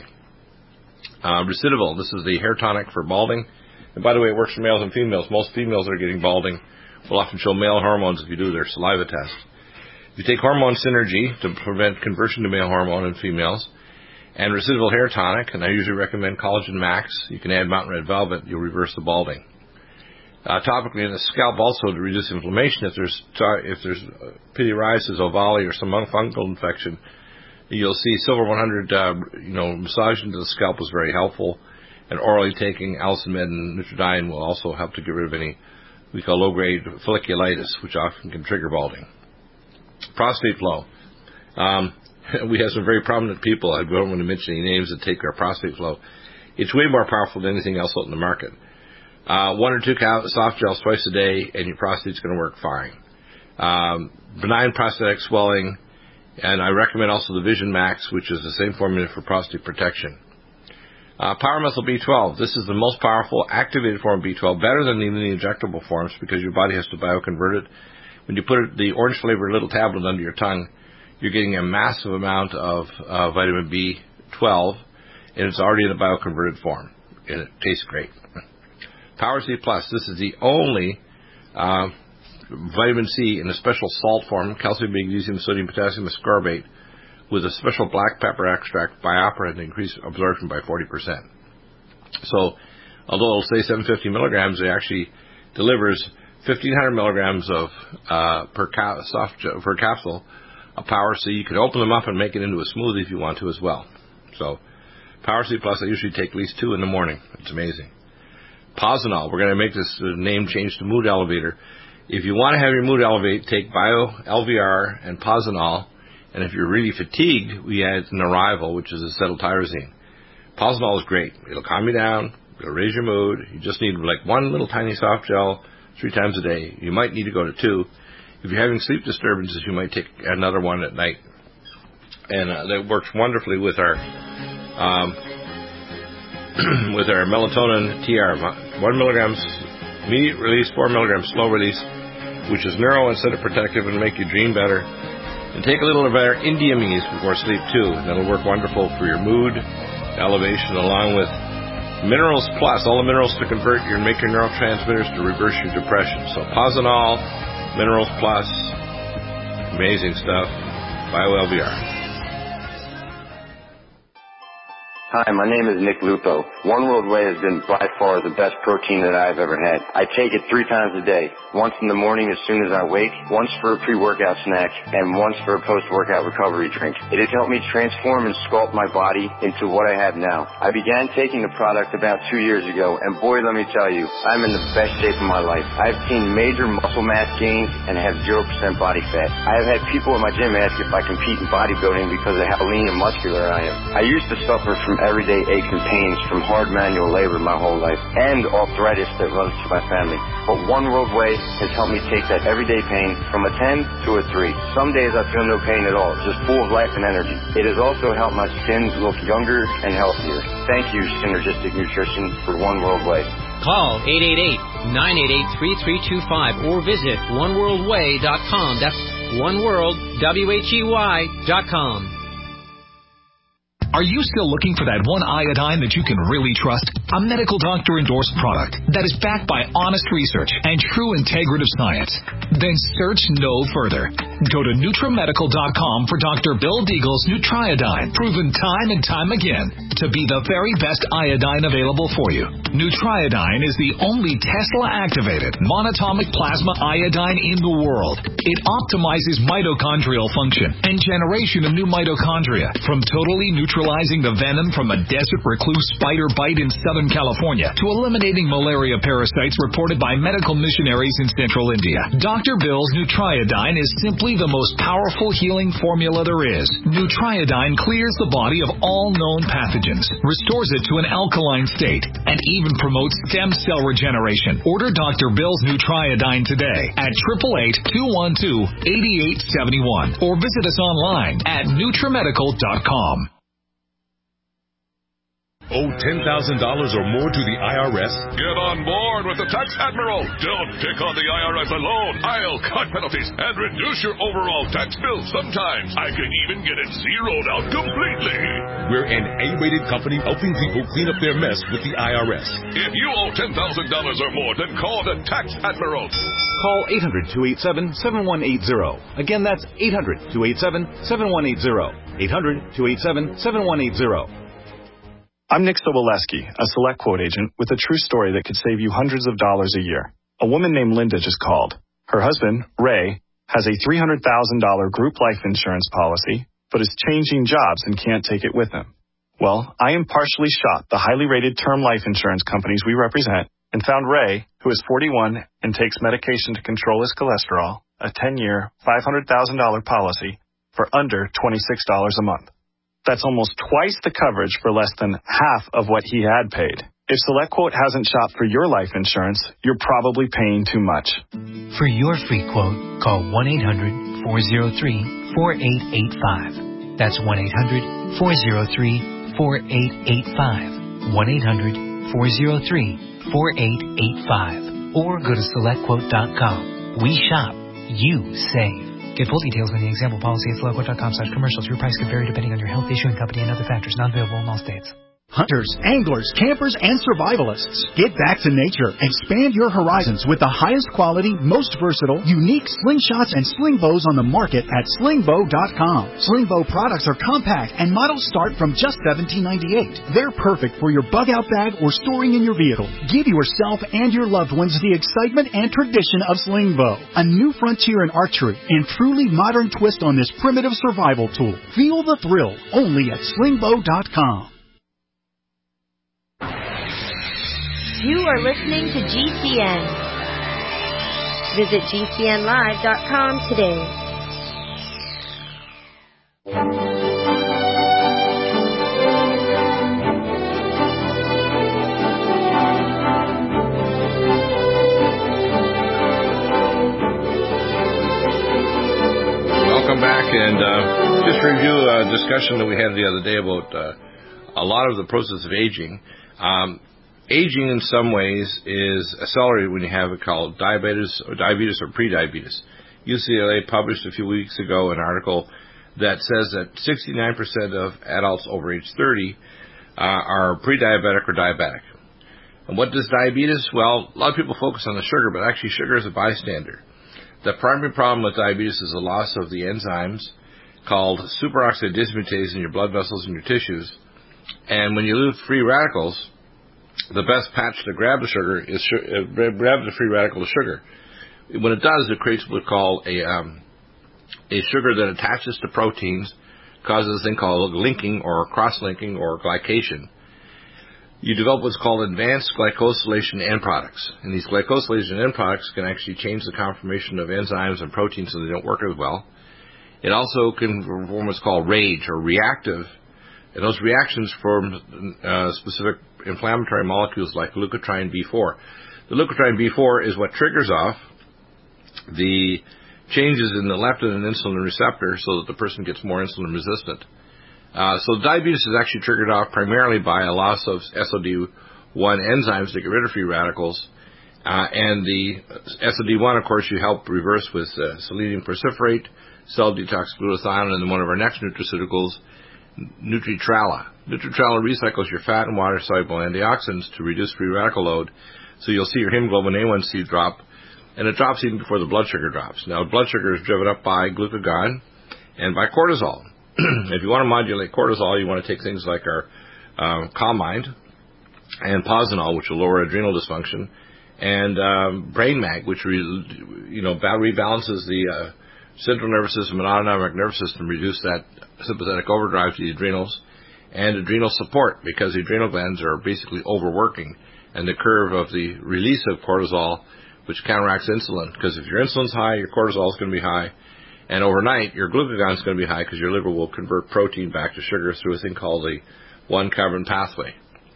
Recidivil. This is the hair tonic for balding. And by the way, it works for males and females. Most females that are getting balding will often show male hormones if you do their saliva test. If you take Hormone Synergy to prevent conversion to male hormone in females, and Recidivil hair tonic, and I usually recommend Collagen Max. You can add Mountain Red Velvet. You'll reverse the balding. topically in the scalp also to reduce inflammation. If there's pityriasis, ovale, or some fungal infection, you'll see Silver 100, massage into the scalp is very helpful. And orally taking Allicin Med and Nutridyne will also help to get rid of any we call low-grade folliculitis, which often can trigger balding. Prostate flow. We have some very prominent people, I don't want to mention any names, that take our prostate flow. It's way more powerful than anything else out in the market. 1 or 2 soft gels twice a day, and your prostate's going to work fine. Benign prostatic swelling, and I recommend also the Vision Max, which is the same formula for prostate protection. Power Methyl B12. This is the most powerful activated form of B12, better than even the injectable forms because your body has to bioconvert it. When you put the orange-flavored little tablet under your tongue, you're getting a massive amount of vitamin B12, and it's already in a bioconverted form, and it tastes great. Power C Plus. This is the only vitamin C in a special salt form, calcium, magnesium, sodium, potassium ascorbate, with a special black pepper extract BioPerine to increase absorption by 40%. So, although it'll say 750 milligrams, it actually delivers 1,500 milligrams of per capsule of Power C. You can open them up and make it into a smoothie if you want to as well. So, Power C Plus, I usually take at least 2 in the morning. It's amazing. Posinol. We're going to make this name change to Mood Elevator. If you want to have your mood elevate, take Bio LVR and Posinol. And if you're really fatigued, we add Narival, which is acetyltyrosine. Posinol is great. It'll calm you down. It'll raise your mood. You just need like 1 little tiny soft gel 3 times a day. You might need to go to 2. If you're having sleep disturbances, you might take another one at night. And that works wonderfully with our with our melatonin TR. 1 milligrams immediate release, 4 milligrams slow release, which is neuro and protective and make you dream better. And take a little of our Indiamese before sleep, too. That'll work wonderful for your mood elevation, along with Minerals Plus, all the minerals to convert your make your neurotransmitters to reverse your depression. So Posinol, Minerals Plus, amazing stuff. BioLVR. Hi, my name is Nick Lupo. One World Whey has been by far the best protein that I've ever had. I take it 3 times a day. Once in the morning as soon as I wake, once for a pre-workout snack, and once for a post-workout recovery drink. It has helped me transform and sculpt my body into what I have now. I began taking the product about 2 years ago, and boy, let me tell you, I'm in the best shape of my life. I've seen major muscle mass gains and have 0% body fat. I have had people in my gym ask if I compete in bodybuilding because of how lean and muscular I am. I used to suffer from everyday aches and pains from hard manual labor my whole life and arthritis that runs through my family. But One World Whey has helped me take that everyday pain from a 10 to a 3. Some days I feel no pain at all, just full of life and energy. It has also helped my skin look younger and healthier. Thank you, Synergistic Nutrition, for One World Whey. Call 888-988-3325 or visit oneworldwhey.com. That's oneworldwhey.com. Are you still looking for that one iodine that you can really trust? A medical doctor-endorsed product that is backed by honest research and true integrative science? Then search no further. Go to NutriMedical.com for Dr. Bill Deagle's Nutriodine, proven time and time again to be the very best iodine available for you. Nutriodine is the only Tesla-activated monatomic plasma iodine in the world. It optimizes mitochondrial function and generation of new mitochondria from totally neutralizing the venom from a desert recluse spider bite in Southern California to eliminating malaria parasites reported by medical missionaries in Central India. Dr. Bill's Nutriodine is simply the most powerful healing formula there is. Nutriodine clears the body of all known pathogens, restores it to an alkaline state, and even promotes stem cell regeneration. Order Dr. Bill's Nutriodine today at 888-212-8871 or visit us online at NutriMedical.com. Owe $10,000 or more to the IRS? Get on board with the Tax Admiral. Don't take on the IRS alone. I'll cut penalties and reduce your overall tax bill. Sometimes I can even get it zeroed out completely. We're an A-rated company helping people clean up their mess with the IRS. If you owe $10,000 or more, then call the Tax Admiral. Call 800-287-7180. Again, that's 800-287-7180. 800-287-7180. I'm Nick Soboleski, a Select Quote agent with a true story that could save you hundreds of dollars a year. A woman named Linda just called. Her husband, Ray, has a $300,000 group life insurance policy, but is changing jobs and can't take it with him. Well, I impartially shot the highly rated term life insurance companies we represent and found Ray, who is 41 and takes medication to control his cholesterol, a 10-year, $500,000 policy for under $26 a month. That's almost twice the coverage for less than half of what he had paid. If SelectQuote hasn't shopped for your life insurance, you're probably paying too much. For your free quote, call 1-800-403-4885. That's 1-800-403-4885. 1-800-403-4885. Or go to SelectQuote.com. We shop. You save. Get full details on the example policy at SelectQuote.com/commercials. Your price could vary depending on your health, issuing company, and other factors. Not available in all states. Hunters, anglers, campers, and survivalists, get back to nature. Expand your horizons with the highest quality, most versatile, unique slingshots and sling bows on the market at slingbow.com. Slingbow products are compact and models start from just $17.98. They're perfect for your bug-out bag or storing in your vehicle. Give yourself and your loved ones the excitement and tradition of Slingbow, a new frontier in archery and truly modern twist on this primitive survival tool. Feel the thrill only at slingbow.com. You are listening to GCN. Visit GCNlive.com today. Welcome back, and just review a discussion that we had the other day about a lot of the process of aging. Aging in some ways is accelerated when you have it called diabetes or prediabetes. UCLA published a few weeks ago an article that says that 69% of adults over age 30 are pre-diabetic or diabetic. And what does diabetes? Well, a lot of people focus on the sugar, but actually sugar is a bystander. The primary problem with diabetes is the loss of the enzymes called superoxide dismutase in your blood vessels and your tissues. And when you lose free radicals, the best patch to grab the sugar is grab the free radical to sugar. When it does, it creates what's called a sugar that attaches to proteins, causes a thing called linking or cross-linking or glycation. You develop what's called advanced glycosylation end products. And these glycosylation end products can actually change the conformation of enzymes and proteins so they don't work as well. It also can form what's called RAGE or reactive. And those reactions form specific inflammatory molecules like leukotriene B4. The leukotriene B4 is what triggers off the changes in the leptin and insulin receptor so that the person gets more insulin resistant. So diabetes is actually triggered off primarily by a loss of SOD1 enzymes to get rid of free radicals. And the SOD1, of course, you help reverse with selenium perciferate, cell detox glutathione, and then one of our next nutraceuticals, Nutritrala. Nutritrala recycles your fat and water-soluble antioxidants to reduce free radical load, so you'll see your hemoglobin A1C drop, and it drops even before the blood sugar drops. Now, blood sugar is driven up by glucagon and by cortisol. If you want to modulate cortisol, you want to take things like our Calmind and Posinol, which will lower adrenal dysfunction, and Brain Mag, which rebalances the central nervous system and autonomic nervous system, reduce that sympathetic overdrive to the adrenals, and adrenal support, because the adrenal glands are basically overworking, and the curve of the release of cortisol, which counteracts insulin, because if your insulin's high, your cortisol is going to be high, and overnight your glucagon is going to be high because your liver will convert protein back to sugar through a thing called the 1-carbon pathway.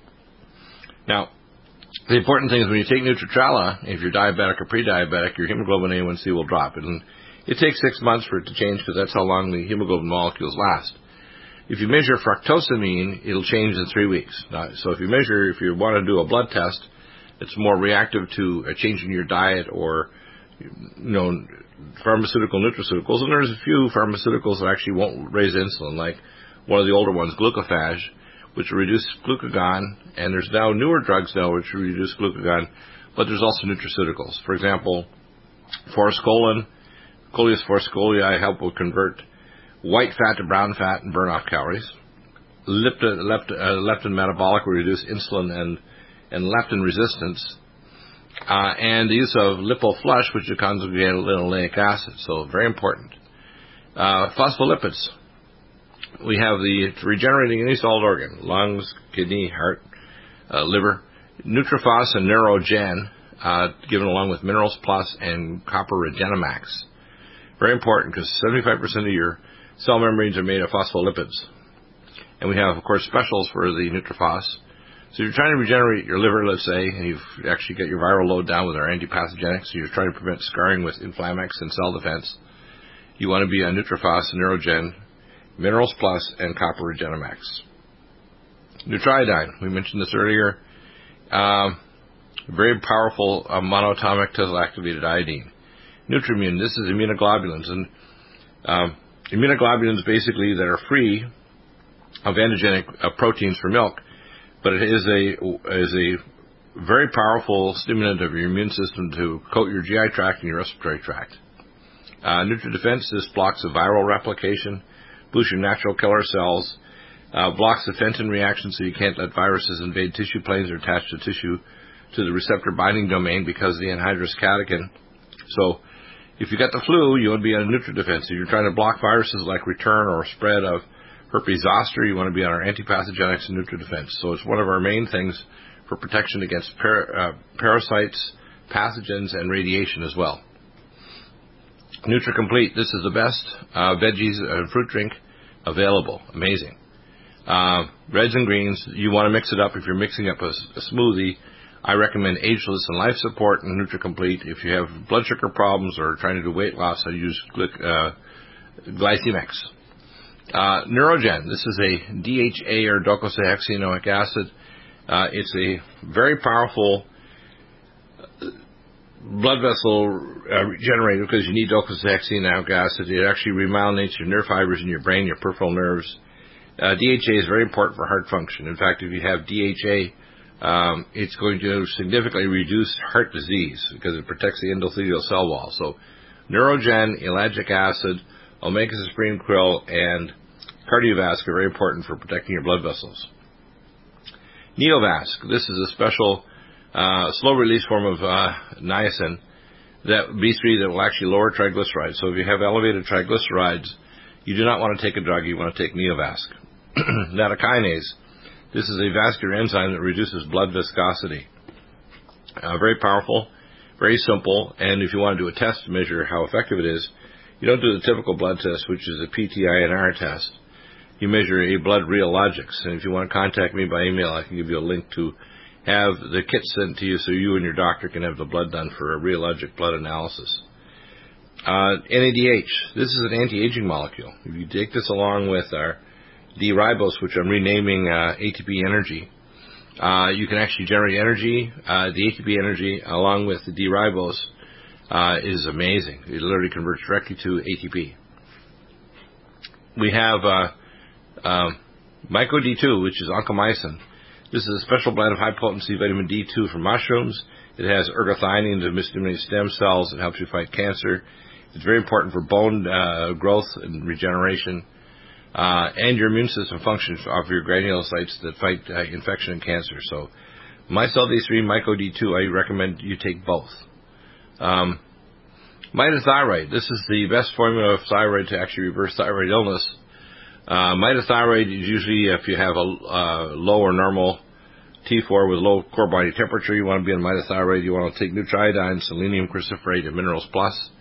Now, the important thing is when you take Nutritrala, if you're diabetic or pre-diabetic, your hemoglobin A1C will drop. And it takes 6 months for it to change because that's how long the hemoglobin molecules last. If you measure fructosamine, it'll change in 3 weeks. So if you want to do a blood test, it's more reactive to a change in your diet or, pharmaceutical nutraceuticals. And there's a few pharmaceuticals that actually won't raise insulin, like one of the older ones, Glucophage, which will reduce glucagon. And there's now newer drugs now which will reduce glucagon, but there's also nutraceuticals. For example, forskolin, Coleus forskolii, help will convert white fat to brown fat and burn off calories. Leptin metabolic will reduce insulin and leptin resistance. and the use of LipoFlush, which is conjugated linoleic acid. So very important. Phospholipids. We have the regenerating any solid organ, lungs, kidney, heart, liver. Nutrifos and Neurogen, given along with Minerals Plus and Copper Regenamax. Very important because 75% of your cell membranes are made of phospholipids. And we have, of course, specials for the Nutrifos. So you're trying to regenerate your liver, let's say, and you've actually got your viral load down with our antipathogenics, so you're trying to prevent scarring with Inflamex and cell defense. You want to be on Nutrifos, Neurogen, Minerals Plus, and Copper Regenamax. Nutriodine, we mentioned this earlier. Very powerful monoatomic Tesla-activated iodine. Nutrimune, this is immunoglobulins, and immunoglobulins basically that are free of antigenic proteins for milk, but it is a very powerful stimulant of your immune system to coat your GI tract and your respiratory tract. NutriDefense, this blocks the viral replication, boosts your natural killer cells, blocks the Fenton reaction so you can't let viruses invade tissue planes or attach the tissue to the receptor binding domain because of the anhydrous catechin. So if you got the flu, you want to be on NutriDefense. If you're trying to block viruses like return or spread of herpes zoster, you want to be on our antipathogenics and NutriDefense. So it's one of our main things for protection against parasites, pathogens, and radiation as well. NutriComplete, this is the best veggies and fruit drink available. Amazing. Reds and greens, you want to mix it up. If you're mixing up a smoothie, I recommend Ageless and Life Support and NutriComplete. If you have blood sugar problems or trying to do weight loss, I use Glycemex. Neurogen, this is a DHA or docosahexaenoic acid. It's a very powerful blood vessel regenerator because you need docosahexaenoic acid. It actually remyelinates your nerve fibers in your brain, your peripheral nerves. DHA is very important for heart function. In fact, if you have DHA, it's going to significantly reduce heart disease because it protects the endothelial cell wall. So Neurogen, ellagic acid, omega-supreme krill, and Cardiovasc are very important for protecting your blood vessels. Neovasc, this is a special slow-release form of niacin, that B3 that will actually lower triglycerides. So if you have elevated triglycerides, you do not want to take a drug, you want to take Neovasc. Nattokinase, this is a vascular enzyme that reduces blood viscosity. Very powerful, very simple, and if you want to do a test to measure how effective it is, you don't do the typical blood test, which is a PTINR test. You measure a blood rheologics, and if you want to contact me by email, I can give you a link to have the kit sent to you so you and your doctor can have the blood done for a rheologic blood analysis. NADH, this is an anti-aging molecule. If you take this along with our D-ribose, which I'm renaming ATP Energy, you can actually generate energy. The ATP Energy, along with the D-ribose, is amazing. It literally converts directly to ATP. We have Myco D2, which is oncomycin. This is a special blend of high-potency vitamin D2 from mushrooms. It has ergothioneine to stimulate stem cells and helps you fight cancer. It's very important for bone growth and regeneration, and your immune system functions off your granulocytes that fight infection and cancer. So MyCell D3, Myco D2, I recommend you take both. Mitothyroid, this is the best formula of thyroid to actually reverse thyroid illness. Mitothyroid is usually if you have a low or normal T4 with low core body temperature, you want to be on mitothyroid. You want to take Nutriodine, selenium cruciferate, and Minerals Plus.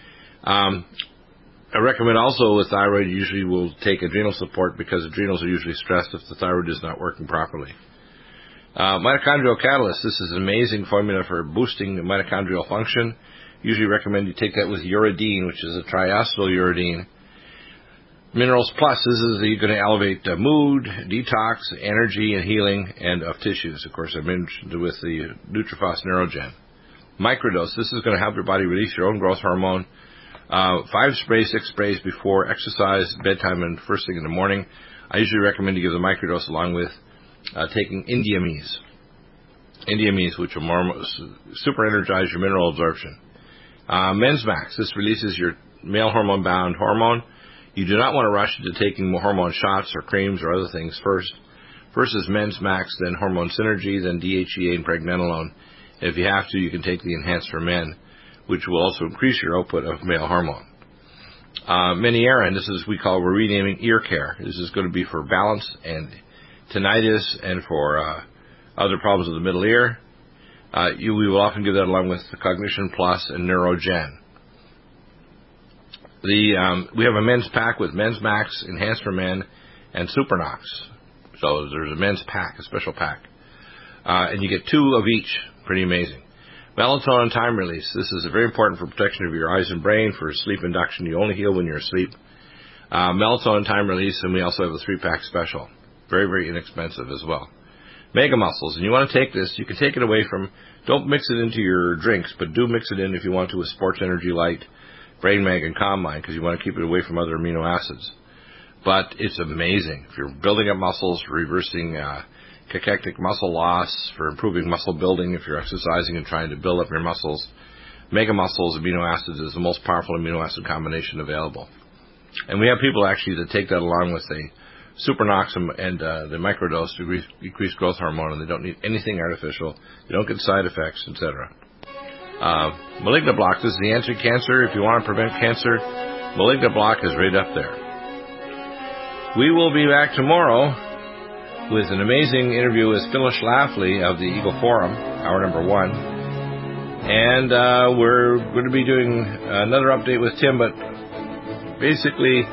I recommend also with thyroid, you usually will take adrenal support because adrenals are usually stressed if the thyroid is not working properly. Mitochondrial Catalyst, this is an amazing formula for boosting mitochondrial function. Usually recommend you take that with uridine, which is a triacetyl uridine. Minerals Plus, this is going to elevate mood, detox, energy, and healing, and of tissues. Of course, I mentioned with the Nutrifos Neurogen. Microdose, this is going to help your body release your own growth hormone. 5 sprays, 6 sprays before exercise, bedtime, and first thing in the morning. I usually recommend you give the microdose along with taking Indiamese. Indiamese, which will super energize your mineral absorption. Men's Max, this releases your male hormone-bound hormone. You do not want to rush into taking hormone shots or creams or other things first. First is Men's Max, then Hormone Synergy, then DHEA and Pregnenolone, If you have to, you can take the Enhanced for Men, which will also increase your output of male hormone. Meniera, and this is we call, we're renaming ear care. This is going to be for balance and tinnitus and for other problems of the middle ear. We will often give that along with the Cognition Plus and Neurogen. We have a men's pack with Men's Max, Enhanced for Men, and Supernox. So there's a men's pack, a special pack. And you get 2 of each. Pretty amazing. Melatonin time release. This is very important for protection of your eyes and brain, for sleep induction. You only heal when you're asleep. Melatonin time release, and we also have a 3-pack special. Very, very inexpensive as well. Mega Muscles, and you want to take this, you can take it away from, don't mix it into your drinks, but do mix it in if you want to with Sports Energy Light, Brain Mag, and Calm Mind, because you want to keep it away from other amino acids. But it's amazing. If you're building up muscles, reversing cachectic muscle loss, for improving muscle building, if you're exercising and trying to build up your muscles, Mega Muscles amino acids is the most powerful amino acid combination available. And we have people actually that take that along with the Supernox and the microdose to increase growth hormone, and they don't need anything artificial. They don't get side effects, etc. Malignant Block. This is the answer to cancer. If you want to prevent cancer, Malignant Block is right up there. We will be back tomorrow with an amazing interview with Phyllis Schlafly of the Eagle Forum, hour number 1. And we're going to be doing another update with Tim, but basically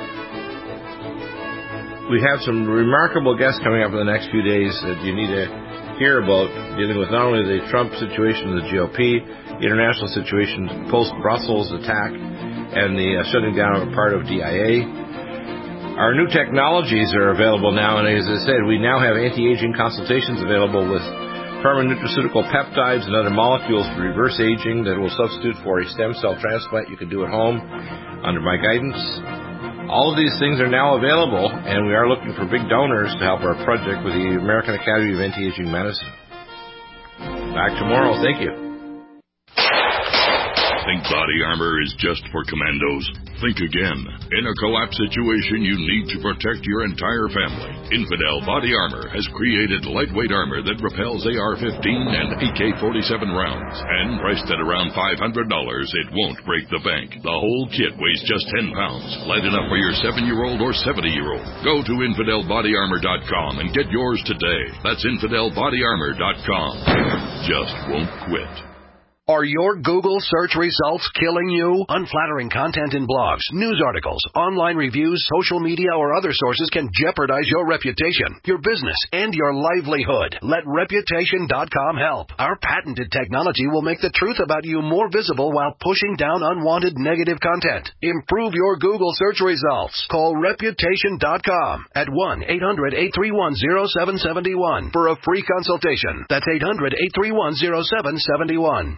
we have some remarkable guests coming up in the next few days that you need to hear about, dealing with not only the Trump situation, the GOP, the international situation, post-Brussels attack, and the shutting down of a part of DIA. Our new technologies are available now, and as I said, we now have anti-aging consultations available with pharmaceutical peptides and other molecules for reverse aging that will substitute for a stem cell transplant you can do at home under my guidance. All of these things are now available, and we are looking for big donors to help our project with the American Academy of Anti-Aging Medicine. Back tomorrow. Thank you. Think body armor is just for commandos? Think again. In a collapse situation, you need to protect your entire family. Infidel Body Armor has created lightweight armor that repels AR-15 and AK-47 rounds. And priced at around $500, it won't break the bank. The whole kit weighs just 10 pounds. Light enough for your 7-year-old or 70-year-old. Go to InfidelBodyArmor.com and get yours today. That's InfidelBodyArmor.com. Just won't quit. Are your Google search results killing you? Unflattering content in blogs, news articles, online reviews, social media, or other sources can jeopardize your reputation, your business, and your livelihood. Let Reputation.com help. Our patented technology will make the truth about you more visible while pushing down unwanted negative content. Improve your Google search results. Call Reputation.com at 1-800-831-0771 for a free consultation. That's 800-831-0771.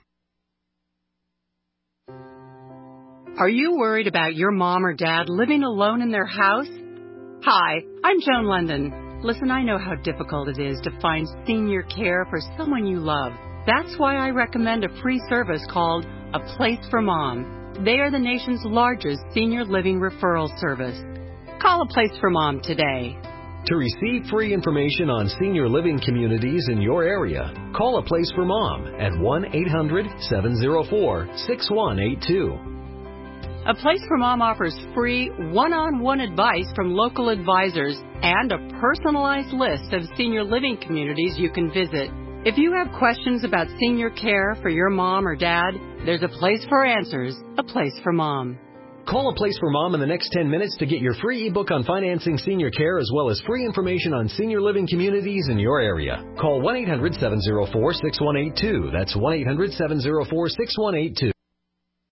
Are you worried about your mom or dad living alone in their house? Hi, I'm Joan London. Listen, I know how difficult it is to find senior care for someone you love. That's why I recommend a free service called A Place for Mom. They are the nation's largest senior living referral service. Call A Place for Mom today. To receive free information on senior living communities in your area, call A Place for Mom at 1-800-704-6182. A Place for Mom offers free one-on-one advice from local advisors and a personalized list of senior living communities you can visit. If you have questions about senior care for your mom or dad, there's a place for answers, A Place for Mom. Call A Place for Mom in the next 10 minutes to get your free ebook on financing senior care as well as free information on senior living communities in your area. Call 1-800-704-6182. That's 1-800-704-6182.